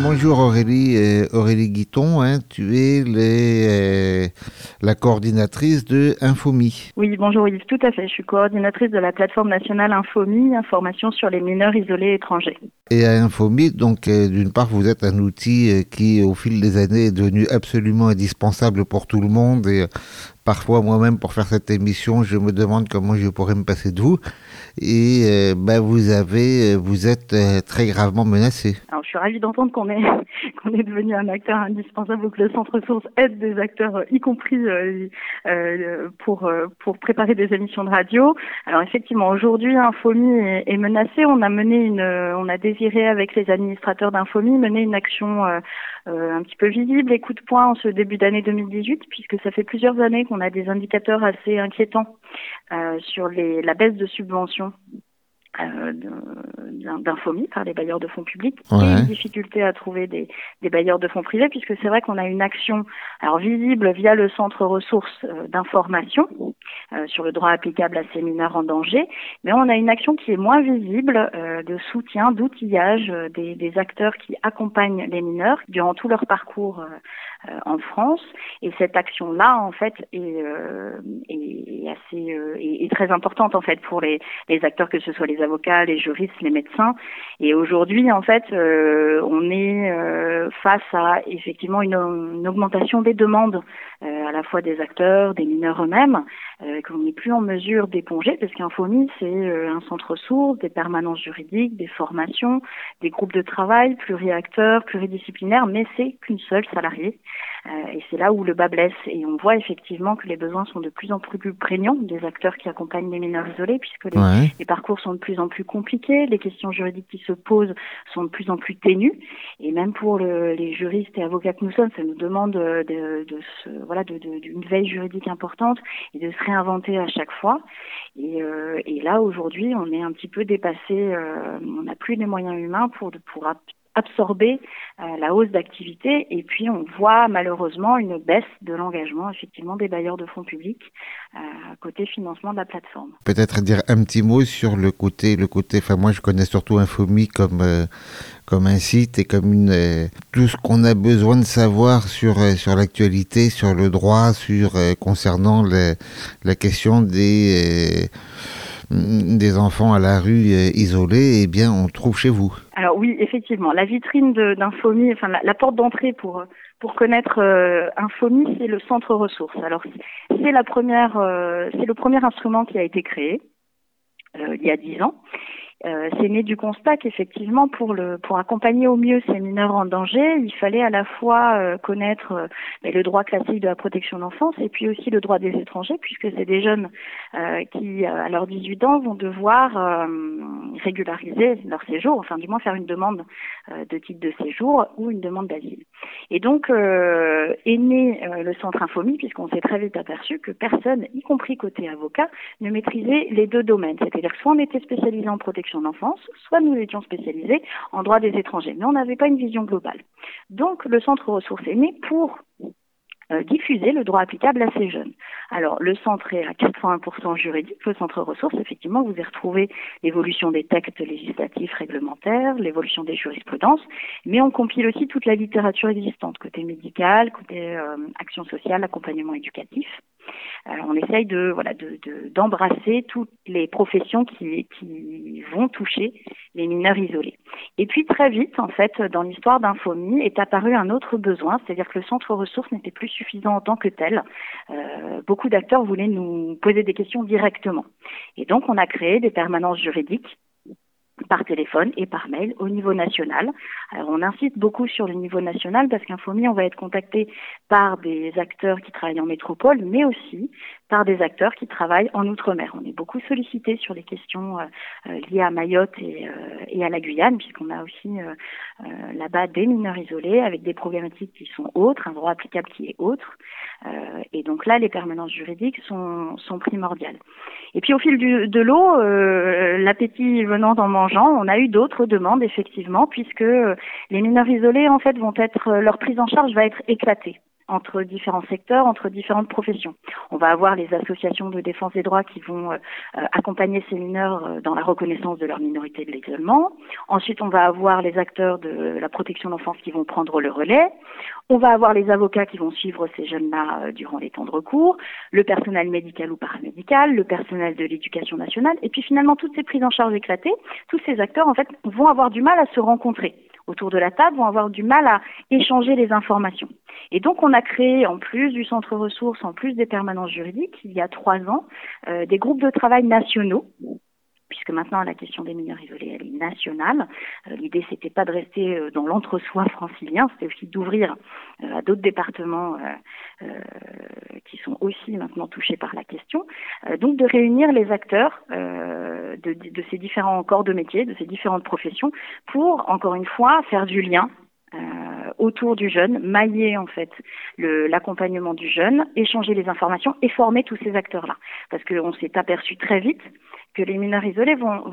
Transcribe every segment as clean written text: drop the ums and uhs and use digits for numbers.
Bonjour Aurélie, Aurélie Guiton, hein, tu es la coordinatrice de Infomi. Oui, bonjour Yves, tout à fait. Je suis coordinatrice de la plateforme nationale Infomi, information sur les mineurs isolés étrangers. Et à Infomi, donc d'une part, vous êtes un outil qui, au fil des années, est devenu absolument indispensable pour tout le monde. Et parfois, moi-même, pour faire cette émission, je me demande comment je pourrais me passer de vous. Et vous êtes très gravement menacé. Alors, je suis ravie d'entendre qu'on est, qu'on est devenu un acteur indispensable ou que le Centre Ressources aide des acteurs, y compris pour préparer des émissions de radio. Alors, effectivement, aujourd'hui, Infomi est menacé. On a désiré avec les administrateurs d'Infomi mener une action un petit peu visible et coup de poing en ce début d'année 2018, puisque ça fait plusieurs années qu'on a des indicateurs assez inquiétants sur la baisse de subventions d'Infomi par les bailleurs de fonds publics et une difficulté à trouver des bailleurs de fonds privés, puisque c'est vrai qu'on a une action visible via le centre ressources d'information sur le droit applicable à ces mineurs en danger, mais on a une action qui est moins visible de soutien, d'outillage des acteurs qui accompagnent les mineurs durant tout leur parcours en France, et cette action-là en fait est très importante en fait pour les acteurs, que ce soit les avocats, les juristes, les médecins. Et aujourd'hui en fait on est face à effectivement une augmentation des demandes à la fois des acteurs, des mineurs eux-mêmes, qu'on n'est plus en mesure d'éponger, parce qu'Infomi c'est un centre ressources, des permanences juridiques, des formations, des groupes de travail pluriacteurs, pluridisciplinaires, mais c'est qu'une seule salariée. Et c'est là où le bas blesse. Et on voit effectivement que les besoins sont de plus en plus prégnants des acteurs qui accompagnent les mineurs isolés, puisque les parcours sont de plus en plus compliqués, les questions juridiques qui se posent sont de plus en plus ténues. Et même pour les juristes et avocats que nous sommes, ça nous demande d'une veille juridique importante et de se réinventer à chaque fois. Et là, aujourd'hui, on est un petit peu dépassé, on n'a plus les moyens humains pour absorber la hausse d'activité, et puis on voit malheureusement une baisse de l'engagement effectivement des bailleurs de fonds publics côté financement de la plateforme. Peut-être dire un petit mot sur le côté, enfin moi je connais surtout Infomi comme un site et comme tout ce qu'on a besoin de savoir sur l'actualité, sur le droit, concernant la question des enfants à la rue isolés, eh bien on trouve chez vous. Alors oui, effectivement, la vitrine d'Infomi, enfin la porte d'entrée pour connaître Infomi, c'est le centre ressources. Alors c'est le premier instrument qui a été créé il y a 10 ans. C'est né du constat qu'effectivement pour accompagner au mieux ces mineurs en danger, il fallait à la fois connaître le droit classique de la protection de l'enfance et puis aussi le droit des étrangers, puisque c'est des jeunes qui à leurs 18 ans vont devoir régulariser leur séjour, enfin du moins faire une demande de titre de séjour ou une demande d'asile. Et donc est né le centre Infomi, puisqu'on s'est très vite aperçu que personne, y compris côté avocat, ne maîtrisait les deux domaines. C'est-à-dire que soit on était spécialisé en protection d'enfance, soit nous étions spécialisés en droit des étrangers, mais on n'avait pas une vision globale. Donc le centre ressources est né pour diffuser le droit applicable à ces jeunes. Alors, le centre est à 81% juridique. Le centre ressources, effectivement, vous y retrouvez l'évolution des textes législatifs réglementaires, l'évolution des jurisprudences, mais on compile aussi toute la littérature existante, côté médical, côté action sociale, accompagnement éducatif. On essaye d'embrasser toutes les professions qui vont toucher les mineurs isolés. Et puis très vite, en fait, dans l'histoire d'Infomi, est apparu un autre besoin, c'est-à-dire que le centre ressources n'était plus suffisant en tant que tel. Beaucoup d'acteurs voulaient nous poser des questions directement. Et donc, on a créé des permanences juridiques par téléphone et par mail au niveau national. Alors, on insiste beaucoup sur le niveau national parce qu'Infomi, on va être contacté par des acteurs qui travaillent en métropole, mais aussi par des acteurs qui travaillent en Outre-mer. On est beaucoup sollicité sur les questions liées à Mayotte et à la Guyane, puisqu'on a aussi là-bas des mineurs isolés avec des problématiques qui sont autres, un droit applicable qui est autre. Et donc là, les permanences juridiques sont primordiales. Et puis au fil de l'eau, l'appétit venant en mangeant, on a eu d'autres demandes effectivement, puisque les mineurs isolés en fait leur prise en charge va être éclatée. entre différents secteurs, entre différentes professions. On va avoir les associations de défense des droits qui vont accompagner ces mineurs dans la reconnaissance de leur minorité de l'isolement. Ensuite, on va avoir les acteurs de la protection de l'enfance qui vont prendre le relais. On va avoir les avocats qui vont suivre ces jeunes-là durant les temps de recours, le personnel médical ou paramédical, le personnel de l'éducation nationale. Et puis finalement, toutes ces prises en charge éclatées, tous ces acteurs, en fait, vont avoir du mal à se rencontrer autour de la table, vont avoir du mal à échanger les informations. Et donc, on a créé, en plus du centre ressources, en plus des permanences juridiques, il y a 3 ans, des groupes de travail nationaux, puisque maintenant la question des mineurs isolés, elle est nationale. L'idée, c'était pas de rester dans l'entre-soi francilien, c'était aussi d'ouvrir à d'autres départements qui sont aussi maintenant touchés par la question. Donc, de réunir les acteurs de ces différents corps de métier, de ces différentes professions, pour, encore une fois, faire du lien autour du jeune, mailler en fait l'accompagnement du jeune, échanger les informations et former tous ces acteurs-là. Parce qu'on s'est aperçu très vite que les mineurs isolés vont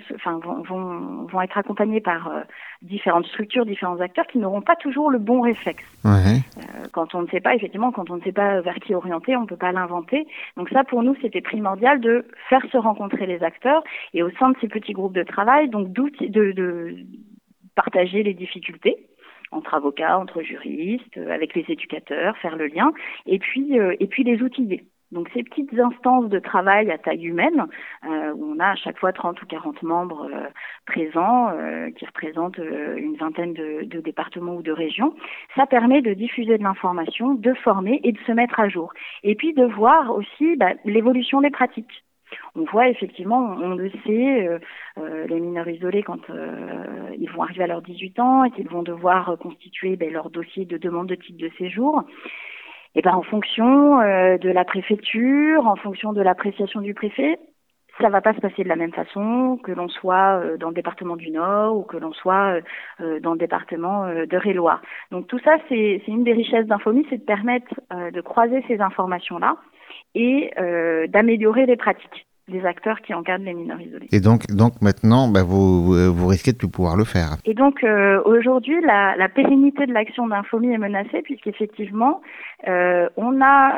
être accompagnés par différentes structures, différents acteurs qui n'auront pas toujours le bon réflexe. Ouais. Quand on ne sait pas, effectivement, quand on ne sait pas vers qui orienter, on ne peut pas l'inventer. Donc ça, pour nous, c'était primordial de faire se rencontrer les acteurs et au sein de ces petits groupes de travail, donc de partager les difficultés entre avocats, entre juristes, avec les éducateurs, faire le lien, et puis les outiller. Donc ces petites instances de travail à taille humaine, où on a à chaque fois 30 ou 40 membres présents, qui représentent une vingtaine de départements ou de régions, ça permet de diffuser de l'information, de former et de se mettre à jour. Et puis de voir aussi l'évolution des pratiques. On voit effectivement, on le sait, les mineurs isolés, quand ils vont arriver à leurs 18 ans et qu'ils vont devoir constituer leur dossier de demande de titre de séjour, et en fonction de la préfecture, en fonction de l'appréciation du préfet, ça va pas se passer de la même façon que l'on soit dans le département du Nord ou que l'on soit dans le département d'Eure-et-Loir. Donc tout ça, c'est une des richesses d'Infomi, c'est de permettre de croiser ces informations-là et d'améliorer les pratiques des acteurs qui encadrent les mineurs isolés. Et donc maintenant, vous risquez de plus pouvoir le faire. Et donc aujourd'hui, la pérennité de l'action d'Infomi est menacée puisqu'effectivement, on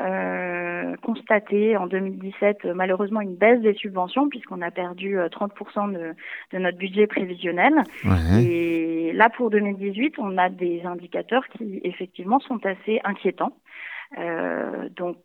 a constaté en 2017 malheureusement une baisse des subventions puisqu'on a perdu 30% de notre budget prévisionnel. Ouais. Et là, pour 2018, on a des indicateurs qui effectivement sont assez inquiétants. Donc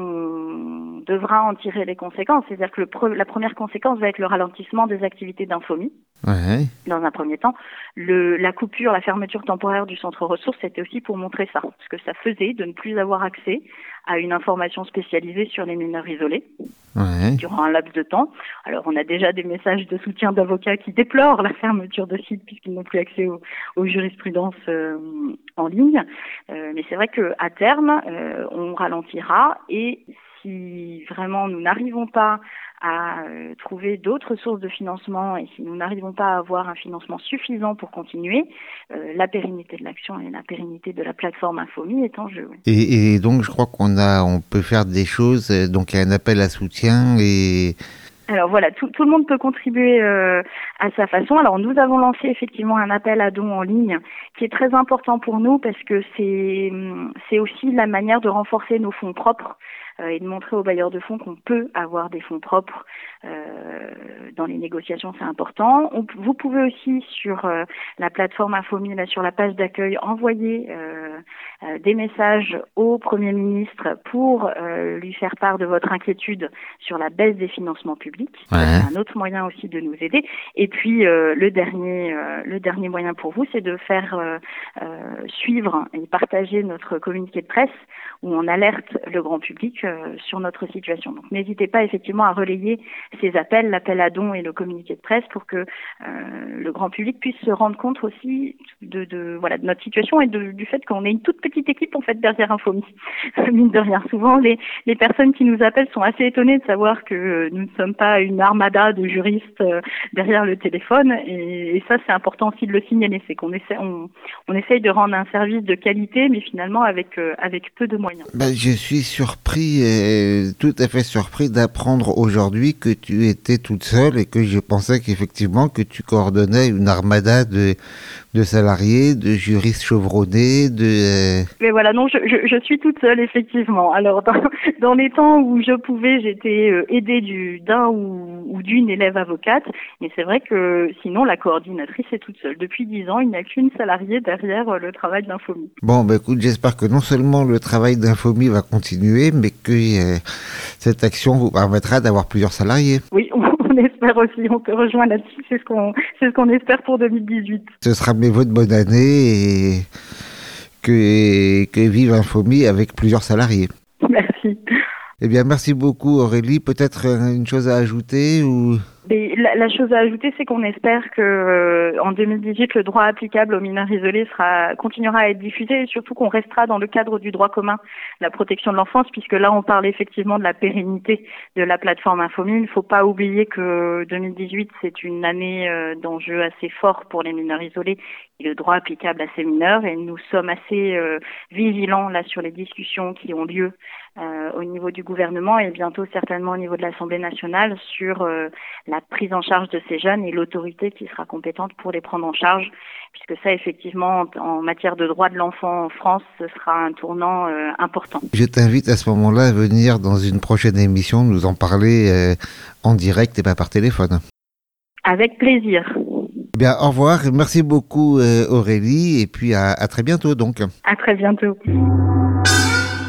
on devra en tirer les conséquences, c'est-à-dire que la première conséquence va être le ralentissement des activités d'Infomi. Ouais. Dans un premier temps, la fermeture temporaire du centre ressources, c'était aussi pour montrer ça, ce que ça faisait de ne plus avoir accès à une information spécialisée sur les mineurs isolés durant un laps de temps. Alors, on a déjà des messages de soutien d'avocats qui déplorent la fermeture de sites puisqu'ils n'ont plus accès aux jurisprudences en ligne. Mais c'est vrai qu'à terme, on ralentira et si vraiment nous n'arrivons pas à trouver d'autres sources de financement et si nous n'arrivons pas à avoir un financement suffisant pour continuer, la pérennité de l'action et la pérennité de la plateforme Infomi est en jeu. Oui. Et donc je crois on peut faire des choses, donc il y a un appel à soutien et... Alors voilà, tout le monde peut contribuer à sa façon. Alors nous avons lancé effectivement un appel à dons en ligne qui est très important pour nous parce que c'est aussi la manière de renforcer nos fonds propres et de montrer aux bailleurs de fonds qu'on peut avoir des fonds propres dans les négociations, c'est important. Vous pouvez aussi sur la plateforme Infomi, là, sur la page d'accueil, envoyer des messages au Premier ministre pour lui faire part de votre inquiétude sur la baisse des financements publics. Ouais. C'est un autre moyen aussi de nous aider. Et puis le dernier moyen pour vous, c'est de faire suivre et partager notre communiqué de presse où on alerte le grand public sur notre situation. Donc n'hésitez pas effectivement à relayer ces appels, l'appel à dons et le communiqué de presse pour que le grand public puisse se rendre compte aussi de notre situation et du fait qu'on est une toute petite équipe en fait derrière Infomi. Mine de rien, souvent les personnes qui nous appellent sont assez étonnées de savoir que nous ne sommes pas une armada de juristes derrière le téléphone et ça c'est important aussi de le signaler, c'est qu'on essaye de rendre un service de qualité mais finalement avec peu de moyens. Je suis tout à fait surpris d'apprendre aujourd'hui que tu étais toute seule et que je pensais qu'effectivement que tu coordonnais une armada de salariés, de juristes chevronnés, Mais voilà, non, je suis toute seule, effectivement. Alors, dans les temps où je pouvais, j'étais aidée d'un ou d'une élève avocate. Mais c'est vrai que sinon, la coordinatrice est toute seule. Depuis 10 ans, il n'y a qu'une salariée derrière le travail d'Infomi. Bon, bah, écoute, j'espère que non seulement le travail d'Infomi va continuer, mais que cette action vous permettra d'avoir plusieurs salariés. Oui, on espère aussi, on te rejoint là-dessus, c'est ce qu'on espère pour 2018. Ce sera mes vœux de bonne année et que vive Infomi avec plusieurs salariés. Merci. Eh bien, merci beaucoup Aurélie. Peut-être une chose à ajouter ou... Mais la chose à ajouter, c'est qu'on espère que en 2018, le droit applicable aux mineurs isolés continuera à être diffusé et surtout qu'on restera dans le cadre du droit commun, la protection de l'enfance, puisque là, on parle effectivement de la pérennité de la plateforme Infomi. Il ne faut pas oublier que 2018, c'est une année d'enjeux assez fort pour les mineurs isolés et le droit applicable à ces mineurs. Et nous sommes assez vigilants là sur les discussions qui ont lieu au niveau du gouvernement et bientôt certainement au niveau de l'Assemblée nationale sur la prise en charge de ces jeunes et l'autorité qui sera compétente pour les prendre en charge, puisque ça, effectivement, en matière de droits de l'enfant en France, ce sera un tournant important. Je t'invite à ce moment-là à venir dans une prochaine émission nous en parler en direct et pas par téléphone. Avec plaisir. Bien, au revoir. Merci beaucoup Aurélie et puis à très bientôt donc. À très bientôt.